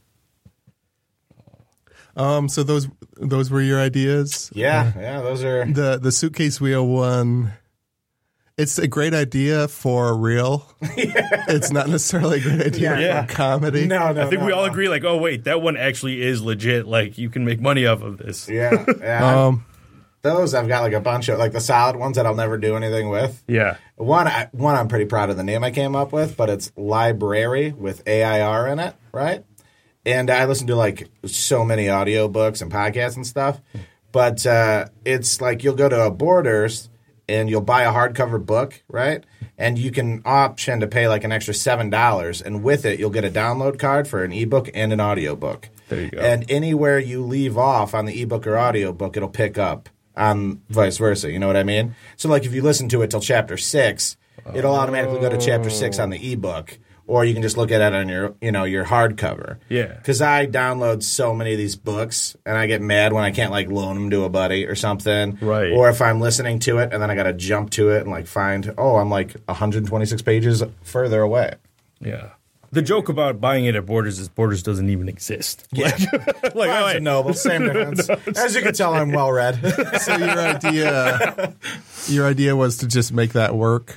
Um. So those those were your ideas. Yeah, yeah, those are. The the suitcase wheel one. It's a great idea for real. It's not necessarily a great idea Yeah. for comedy. No, no. I think no, we all no. agree. Like, oh wait, that one actually is legit. Like, you can make money off of this. Yeah, yeah. Um. Those I've got like a bunch of like the solid ones that I'll never do anything with. Yeah. One, I, one I'm pretty proud of the name I came up with, but it's Library with A I R in it, right? And I listen to like so many audiobooks and podcasts and stuff, but uh, it's like you'll go to a Borders and you'll buy a hardcover book, right? And you can option to pay like an extra seven dollars, and with it you'll get a download card for an ebook and an audiobook. There you go. And anywhere you leave off on the ebook or audiobook, it'll pick up on vice versa. You know what I mean? So like if you listen to it till chapter six, it'll automatically go to chapter six on the ebook, or you can just look at it on your, you know, your hardcover. Yeah. Because I download so many of these books, and I get mad when I can't like loan them to a buddy or something. Right. Or if I'm listening to it and then I got to jump to it and like find, oh, I'm like one hundred twenty-six pages further away. Yeah. The joke about buying it at Borders is Borders doesn't even exist. Yeah. Like, oh, Barnes wait. and Noble, same difference. As you can tell, I'm well read. So your idea, your idea was to just make that work.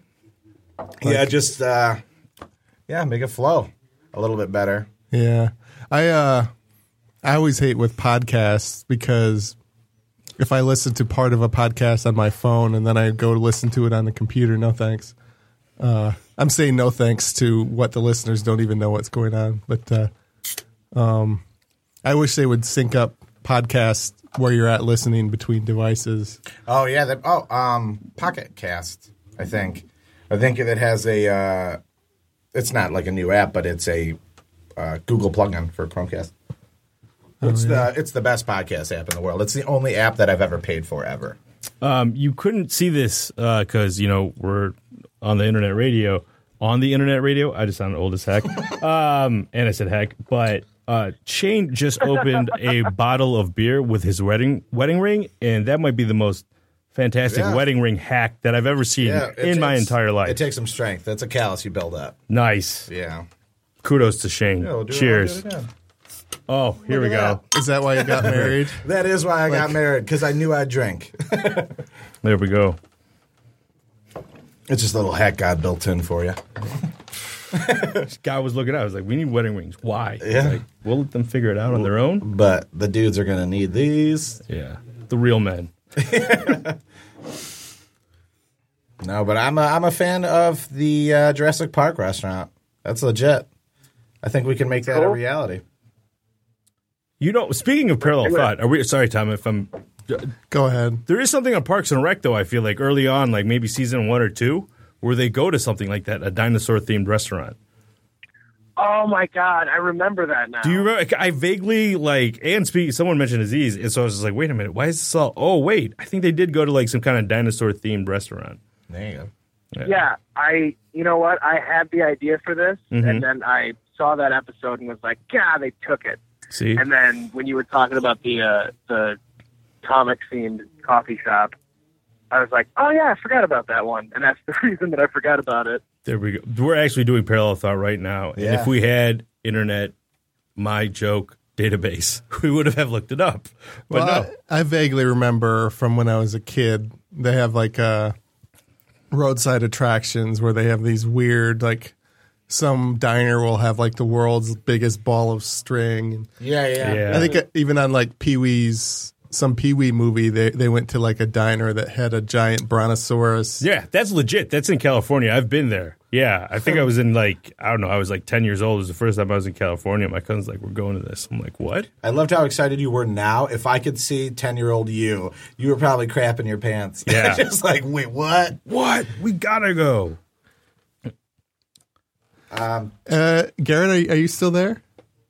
yeah, just uh, yeah, make it flow a little bit better. Yeah. I uh I always hate with podcasts because if I listen to part of a podcast on my phone and then I go to listen to it on the computer, no thanks. Uh I'm saying no thanks to what the listeners don't even know what's going on. But uh um I wish they would sync up podcasts where you're at listening between devices. Oh yeah, that, oh um, Pocket Cast. I think, I think it has a. Uh, it's not like a new app, but it's a uh, Google plugin for Chromecast. It's the it's the best podcast app in the world. It's the only app that I've ever paid for ever. Um, you couldn't see this because, you know, we're on the internet radio. On the internet radio, I just sounded old as heck. Um, and I said heck. But uh, Shane just opened a bottle of beer with his wedding wedding ring, and that might be the most fantastic Yeah. wedding ring hack that I've ever seen Yeah, it in my takes- entire life. It takes some strength. That's a callus you build up. Nice. Yeah. Kudos to Shane. Yeah, we'll do it- Cheers. we'll do it again. Oh, here we Look at go. Is that why you got married? That is why I got married, because I knew I'd drink. There we go. It's just a little hack God built in for you. Guy was looking at it. I was like, we need wedding rings. Why? He's Yeah. like, we'll let them figure it out on their own. But the dudes are going to need these. Yeah. The real men. No, but I'm a, I'm a fan of the uh, Jurassic Park restaurant. That's legit. I think we can make that a Cool. reality. You know, speaking of parallel thought, are we, sorry, Tom, if I'm, Go ahead. there is something on Parks and Rec, though, I feel like early on, like maybe season one or two, where they go to something like that, a dinosaur themed restaurant. Oh my God, I remember that now. Do you remember? I vaguely, like, and speak, someone mentioned Aziz, and so I was just like, wait a minute, why is this all, oh, wait, I think they did go to like some kind of dinosaur themed restaurant. There you go. Yeah, I. You know what? I had the idea for this, Mhm. and then I saw that episode and was like, God, they took it. See? And then when you were talking about the uh, the comic themed coffee shop, I was like, oh yeah, I forgot about that one, and that's the reason that I forgot about it. There we go. We're actually doing parallel thought right now. And Yeah. if we had internet, my joke database, we would have looked it up. But Well, no. I, I vaguely remember from when I was a kid, they have like uh, roadside attractions where they have these weird, like some diner will have like the world's biggest ball of string. Yeah, yeah. Yeah. I think even on like Pee Wee's, some Pee Wee movie, they, they went to like a diner that had a giant brontosaurus. Yeah, that's legit. That's in California. I've been there. Yeah, I think I was in like, I don't know, I was like ten years old. It was the first time I was in California. My cousin's like, we're going to this. I'm like, what? I loved how excited you were now. If I could see ten-year-old you, you were probably crapping your pants. Yeah. Just like, wait, what? What? We gotta go. Uh, Garrett, are you, are you still there?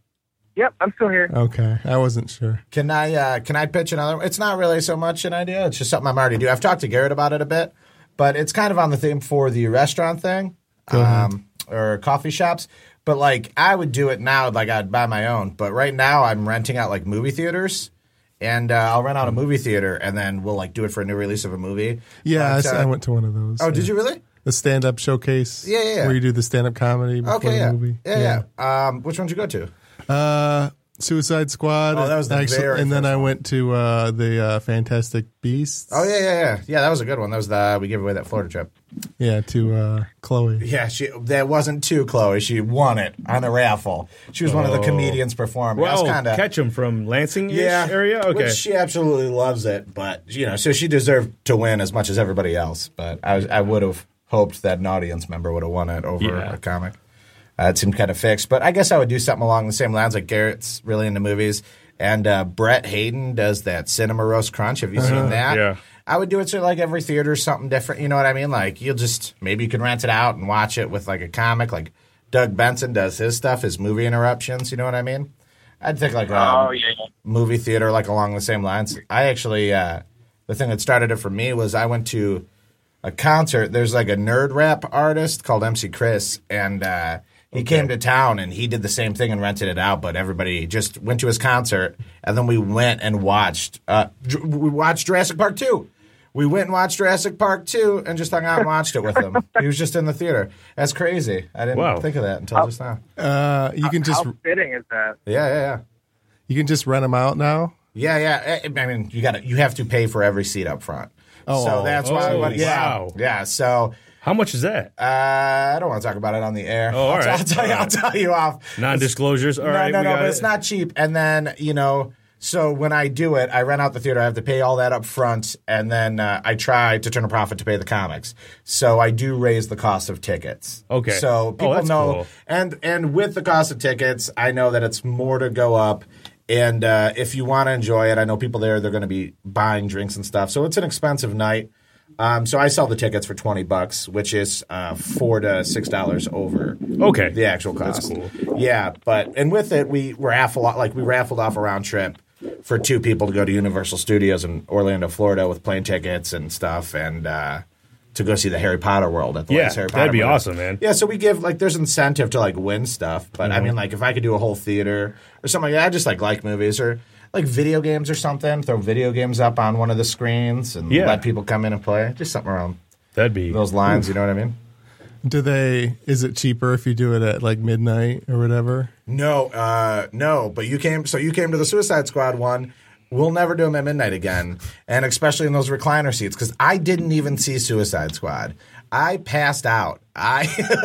Yep, I'm still here. Okay, I wasn't sure. Can I uh, can I pitch another? It's not really so much an idea. It's just something I'm already doing. I've talked to Garrett about it a bit, but it's kind of on the theme for the restaurant thing um, or coffee shops. But like I would do it now, like I'd buy my own. But right now I'm renting out like movie theaters, and uh, I'll rent out a movie theater, and then we'll like do it for a new release of a movie. Yeah, But, I, uh, I went to one of those. Oh, yeah. did you really? The stand-up showcase. Yeah, yeah, yeah. Where you do the stand-up comedy before Okay, the yeah. movie. yeah, yeah. Um, which one did you go to? Uh, Suicide Squad. Oh, that was the actually, very and then first I one. went to uh, the uh, Fantastic Beasts. Oh yeah, yeah, yeah. Yeah, that was a good one. That was the we gave away that Florida trip. Yeah, to uh, Chloe. Yeah, she that wasn't too Chloe. She won it on a raffle. She was one of the Oh. comedians performing. I was Well, kind of catch him from Lansing yeah area? Okay. Which she absolutely loves it, but you know, so she deserved to win as much as everybody else. But I was I would have hoped that an audience member would have won it over Yeah. a comic. Uh, it seemed kind of fixed, but I guess I would do something along the same lines. Like Garrett's really into movies, and uh, Brett Hayden does that Cinema Roast Crunch. Have you seen that? Yeah. I would do it so like every theater something different. You know what I mean? Like you'll just maybe you can rent it out and watch it with like a comic. Like Doug Benson does his stuff, his movie interruptions. You know what I mean? I'd think like a Oh, yeah. movie theater like along the same lines. I actually uh, the thing that started it for me was I went to a concert. There's like a nerd rap artist called M C Chris, and uh, he came to town and he did the same thing and rented it out. But everybody just went to his concert, and then we went and watched. Uh, Dr- we watched Jurassic Park two. We went and watched Jurassic Park two and just hung out and watched it with him. He was just in the theater. That's crazy. I didn't Wow. think of that until just now. Uh, you can just How fitting is that? Yeah, yeah, yeah. you can just rent them out now. Yeah, yeah. I I mean, you got to you have to pay for every seat up front. Oh, so that's why. oh, yeah, wow. yeah. So How much is that? uh, I don't want to talk about it on the air. Oh, all I'll, t- right. I'll tell you. I'll tell you off. Non-disclosures? All no, right. no, we no. got But it. it's not cheap. And then you know, so when I do it, I rent out the theater. I have to pay all that up front, and then uh, I try to turn a profit to pay the comics. So I do raise the cost of tickets. Okay. So Oh, people that's know, cool. and and with the cost of tickets, I know that it's more to go up. And uh, if you want to enjoy it, I know people there, they're going to be buying drinks and stuff. So it's an expensive night. Um, so I sell the tickets for twenty bucks, which is uh, four to six dollars over Okay. the actual cost. That's cool. Yeah, but and with it, we raffle like we raffled off a round trip for two people to go to Universal Studios in Orlando, Florida, with plane tickets and stuff, and uh, to go see the Harry Potter world at the Yeah, latest Harry Potter that'd be movie. awesome, man. Yeah, so we give like there's incentive to like win stuff, but Mm-hmm. I mean like if I could do a whole theater or something like that, I just like like movies or like video games or something. Throw video games up on one of the screens and Yeah. let people come in and play. Just something around That'd be. those lines. You know what I mean? Do they? Is it cheaper if you do it at like midnight or whatever? No, uh, no. But you came. So you came to the Suicide Squad one. We'll never do them at midnight again, and especially in those recliner seats because I didn't even see Suicide Squad. I passed out. I,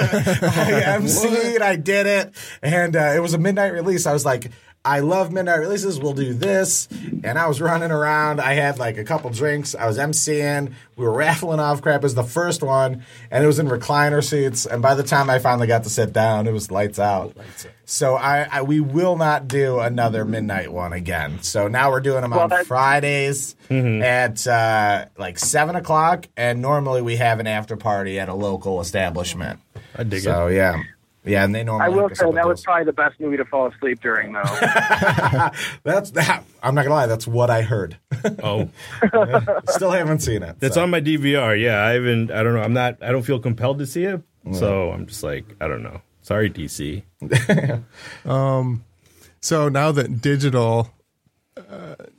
I emceed. I did it, and uh, it was a midnight release. I was like, I love midnight releases. We'll do this, and I was running around. I had like a couple drinks. I was emceeing. We were raffling off crap. It was the first one, and it was in recliner seats. And by the time I finally got to sit down, it was lights out. So I, I we will not do another midnight one again. So now we're doing them Well, on that's- Fridays at uh, like seven o'clock, and normally we have an after party at a local establishment. I dig So it. yeah, yeah, and they normally. I will hook us say up with that was those. probably the best movie to fall asleep during, though. That's that. I'm not gonna lie. That's what I heard. Oh, Still haven't seen it. that's so. on my D V R. Yeah, I haven't. I don't know. I'm not. I don't feel compelled to see it. So I'm just like, I don't know. Sorry, D C. So now that digital, uh,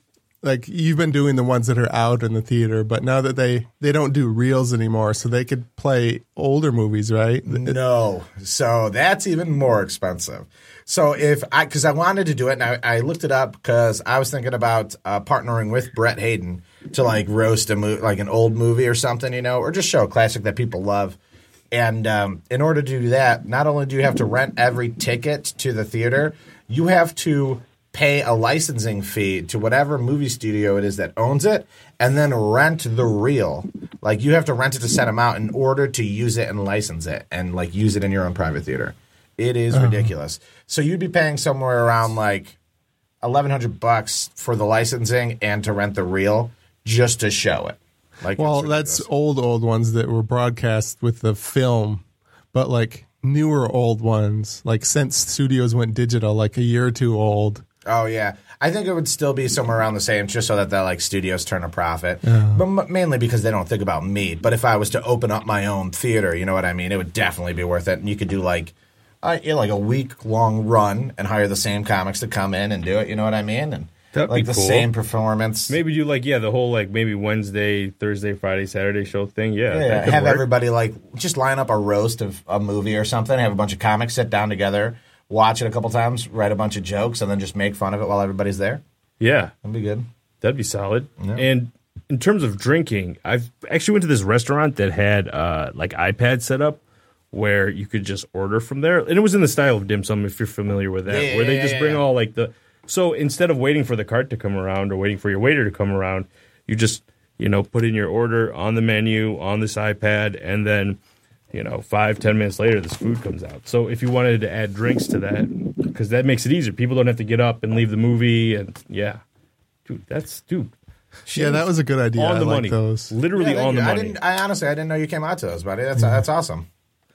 like you've been doing the ones that are out in the theater, but now that they they don't do reels anymore, so they could play older movies, right? No. So that's even more expensive. So if I, because I wanted to do it, and I, I looked it up because I was thinking about uh, partnering with Brett Hayden to like roast a mo- like an old movie or something, you know, or just show a classic that people love. And um, in order to do that, not only do you have to rent every ticket to the theater, you have to pay a licensing fee to whatever movie studio it is that owns it, and then rent the reel. Like you have to rent it to send them out in order to use it and license it and like use it in your own private theater. It is uh-huh. ridiculous. So you'd be paying somewhere around like eleven hundred bucks for the licensing and to rent the reel just to show it. Like, well, that's old, old ones that were broadcast with the film, but like newer old ones, like since studios went digital, like a year or two old. Oh, yeah. I think it would still be somewhere around the same, just so that the like studios turn a profit. Uh, but m- mainly because they don't think about me. But if I was to open up my own theater, you know what I mean? It would definitely be worth it. And you could do like, uh, you know, like a week-long run and hire the same comics to come in and do it, you know what I mean? And That'd like be the cool. same performance. Maybe do like, yeah, the whole like maybe Wednesday, Thursday, Friday, Saturday show thing. Yeah. Yeah, that could have work. everybody like just line up a roast of a movie or something, have a bunch of comics sit down together, watch it a couple times, write a bunch of jokes, and then just make fun of it while everybody's there. Yeah. That'd be good. That'd be solid. Yeah. And in terms of drinking, I've actually went to this restaurant that had uh, like iPads set up where you could just order from there. And it was in the style of dim sum, if you're familiar with that, Yeah, where they yeah, just yeah, bring yeah. all like the... So instead of waiting for the cart to come around or waiting for your waiter to come around, you just, you know, put in your order on the menu on this iPad, and then, you know, five, ten minutes later, this food comes out. So if you wanted to add drinks to that, because that makes it easier. People don't have to get up and leave the movie, and yeah. Dude, that's, dude. Yeah, that was a good idea. On I the like money. those. Literally Yeah, thank on you. the I money. didn't. I honestly, I didn't know you came out to those, buddy. That's that's awesome.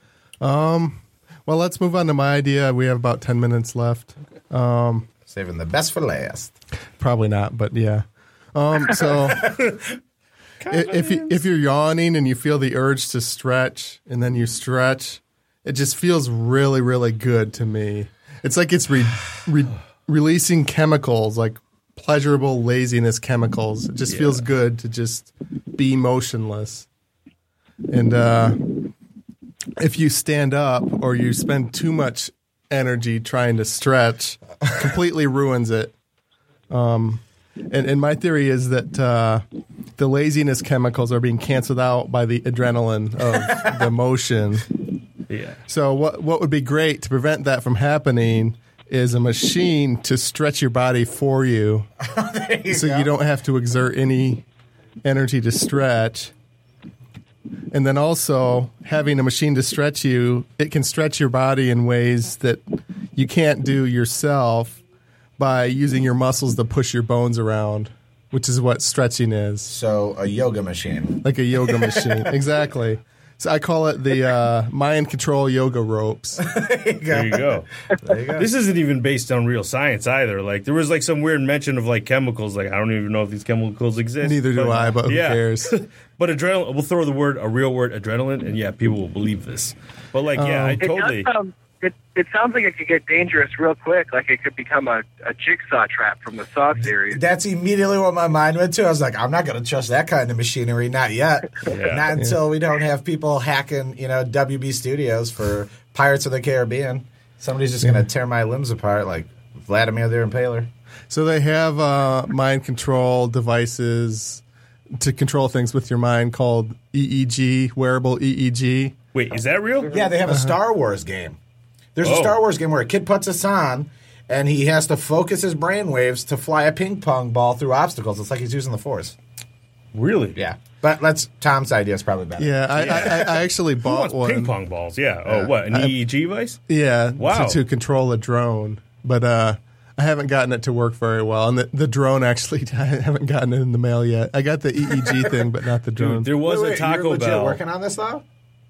Well, let's move on to my idea. We have about ten minutes left. Um, Saving the best for last. Probably not, but yeah. Um, so i- if you, if you're yawning and you feel the urge to stretch, and then you stretch, it just feels really, really good to me. It's like it's re, re, releasing chemicals, like pleasurable laziness chemicals. It just feels good to just be motionless. And uh, if you stand up or you spend too much energy trying to stretch, completely ruins it. Um, and, and my theory is that uh, the laziness chemicals are being canceled out by the adrenaline of the motion. Yeah. So what what would be great to prevent that from happening is a machine to stretch your body for you, you so go. you don't have to exert any energy to stretch. And then also having a machine to stretch you, it can stretch your body in ways that you can't do yourself by using your muscles to push your bones around, which is what stretching is. So a yoga machine. Like a yoga machine. Exactly. So I call it the uh, mind control yoga ropes. There you go. There you go. This isn't even based on real science either. Like there was like some weird mention of like chemicals. Like I don't even know if these chemicals exist. Neither do I, but who yeah. cares? But adrenaline. We'll throw the word a real word adrenaline, and yeah, people will believe this. But like, yeah, I It totally. does sound, it, it sounds like it could get dangerous real quick. Like it could become a, a jigsaw trap from the Saw series. That's immediately what my mind went to. I was like, I'm not going to trust that kind of machinery. Not yet. Yeah. Not until we don't have people hacking, you know, W B Studios for Pirates of the Caribbean. Somebody's just going to tear my limbs apart like Vladimir the Impaler. So they have uh, mind control devices to control things with your mind called E E G, wearable E E G. Wait, is that real? Yeah, they have a Star Wars game. There's a Oh. Star Wars game where a kid puts this on, and he has to focus his brainwaves to fly a ping pong ball through obstacles. It's like he's using the Force. Really? Yeah, but let's Tom's idea is probably better. Yeah, I, I, I actually Who bought wants one. ping pong balls? Yeah. Oh, what? An E E G device? Yeah, Wow. to, to control a drone, but uh, I haven't gotten it to work very well. And the, the drone actually, I haven't gotten it in the mail yet. I got the E E G thing, but not the drone. Dude, there was Wait, wait, a Taco you're legit Bell. working on this though?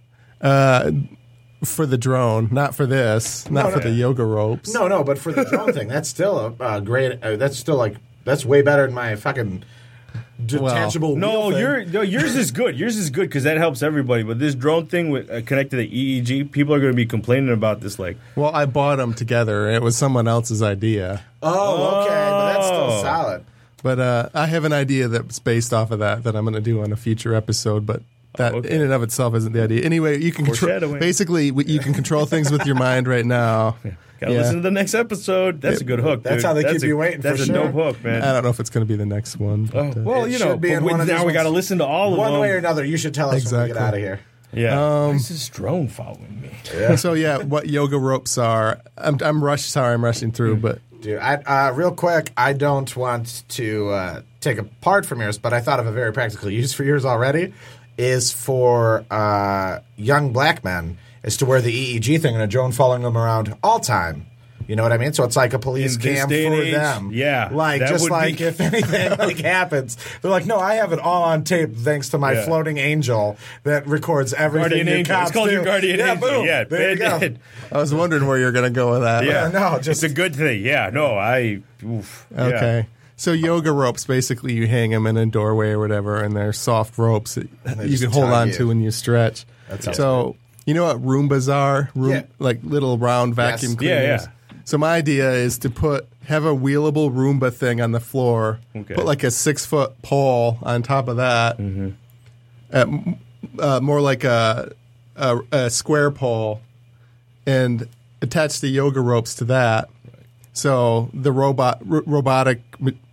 Uh, for the drone, not for this, not No, for no. the yoga ropes. No, no, but for the drone thing, that's still a uh, great. Uh, that's still like that's way better than my fucking detachable. No, wheel thing. your no, yours is good. Yours is good because that helps everybody. But this drone thing with uh, connected to E E G, people are going to be complaining about this. Like, Well, I bought them together. It was someone else's idea. Oh, okay, but that's still Oh. solid. But uh, I have an idea that's based off of that that I'm going to do on a future episode. But that Oh, okay. in and of itself isn't the idea. Anyway, you can control, Foreshadowing. basically we- you can control things with your mind right now. Gotta Yeah. listen to the next episode. That's a good hook. That's dude. how they That's keep a- you waiting for That's a sure. dope hook, man. I don't know if it's going to be the next one. But, Oh, uh, well, It you know, should be but in we- one of now these we got to ones. listen to all of One them. way or another, you should tell us when we Exactly. get out of here. Yeah. Um, Why is this drone following me? So yeah, what yoga ropes are? I'm I'm rush. Sorry, I'm rushing through, Hmm. but Dude, I, uh, real quick, I don't want to uh, take apart from yours, but I thought of a very practical use for yours already. Is for uh, young black men is to wear the E E G thing and a drone following them around all time. You know what I mean? So it's like a police In this cam day and for age, them. yeah, like that just would like be- if anything like happens, they're like, no, I have it all on tape thanks to my Yeah. floating angel that records everything. Guardian your angel. cops It's called do. your guardian yeah, angel. Boom. Yeah, there you go. bad. I was wondering where you're going to go with that. Yeah, no, just- it's a good thing. Yeah, no, I. Oof, yeah. Okay. So yoga ropes, basically, you hang them in a doorway or whatever, and they're soft ropes that they you just can hold tug on you. to when you stretch. sounds So you know what Roombas are? Room, Yeah. Like little round vacuum Yes. cleaners. Yeah, yeah. So my idea is to put have a wheelable Roomba thing on the floor. Okay. Put like a six foot pole on top of that. Mm-hmm. Uh, m- uh, more like a, a a square pole, and attach the yoga ropes to that. So the robot r- robotic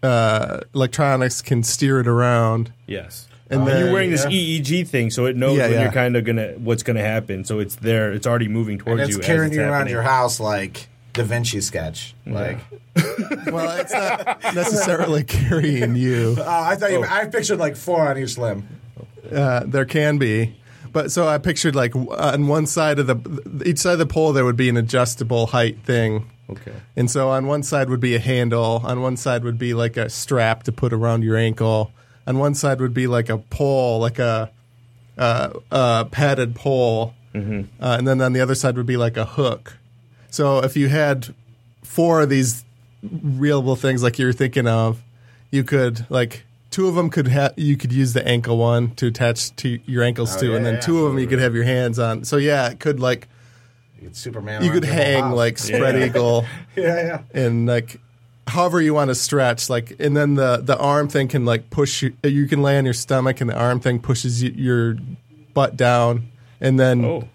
uh, electronics can steer it around. Yes. And And then- you're wearing this yeah. E E G thing, so it knows Yeah, when yeah. you're kind of gonna what's gonna happen. So it's there. It's already moving towards And it's you. carrying as it's you around happening. your house like Da Vinci sketch. Like, Well, it's not necessarily carrying you. oh, I thought you. I pictured like four on each limb. Uh, there can be, but so I pictured like w- on one side of the each side of the pole there would be an adjustable height thing. Okay. And so on one side would be a handle, on one side would be like a strap to put around your ankle, on one side would be like a pole, like a uh, uh, padded pole, mm-hmm. uh, and then on the other side would be like a hook. So if you had four of these reelable things like you're thinking of, you could like two of them could ha- you could use the ankle one to attach to your ankles Oh, to, yeah, and then yeah. two of them you could have your hands on. So yeah, it could like You could Superman. you around could your whole hang house. like spread Yeah. eagle. yeah, yeah. And like however you want to stretch, like, and then the the arm thing can like push you. You can lay on your stomach, and the arm thing pushes you, your butt down, and then Oh.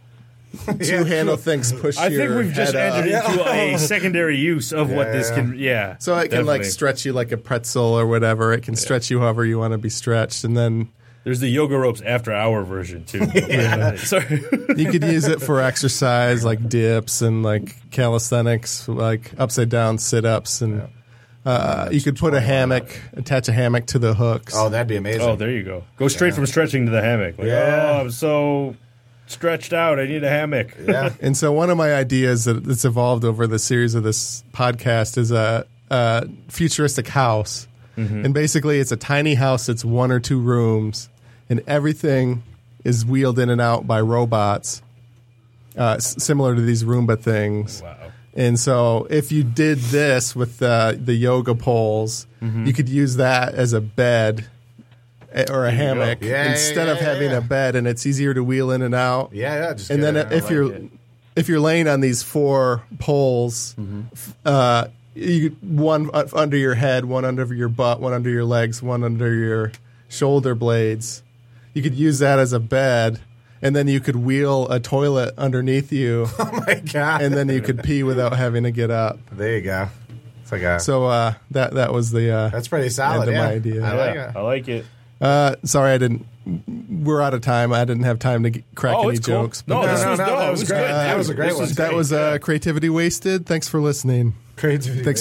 two handle things push. I think your we've just head entered up. into a secondary use of what this Yeah. can. Yeah. So it can like definitely. stretch you like a pretzel or whatever. It can stretch you however you want to be stretched, and then There's the yoga ropes after hour version too. yeah. Sorry. you could use it for exercise like dips and like calisthenics, like upside down sit ups, and uh, you could put a hammock, attach a hammock to the hooks. Oh, that'd be amazing. Oh, there you go. Go straight from stretching to the hammock. Like, Yeah. oh, I'm so stretched out. I need a hammock. yeah. And so one of my ideas that that's evolved over the series of this podcast is a, a futuristic house. And basically it's a tiny house that's one or two rooms, and everything is wheeled in and out by robots, uh, s- similar to these Roomba things. Wow. And so if you did this with the, the yoga poles, you could use that as a bed eh, or a hammock Yeah, yeah, instead yeah, of having yeah. a bed, and it's easier to wheel in and out. Yeah, yeah. Just And get then it. I if like you're it. if you're laying on these four poles, f- uh, you one u- under your head, one under your butt, one under your legs, one under your shoulder blades. You could use that as a bed, and then you could wheel a toilet underneath you, oh my god. and then you could pee without having to get up. there you go. It's like a. So uh, that that was the uh, that's pretty solid. end of yeah. my idea. I like Yeah, it. I like it. uh, sorry I didn't. We're out of time. I didn't have time to g- crack Oh, any it's cool. jokes. No, but, this no, was no, dope. that It was was great. good. That was a great This one. was that great. was uh, creativity wasted. Thanks for listening. Creativity. Thanks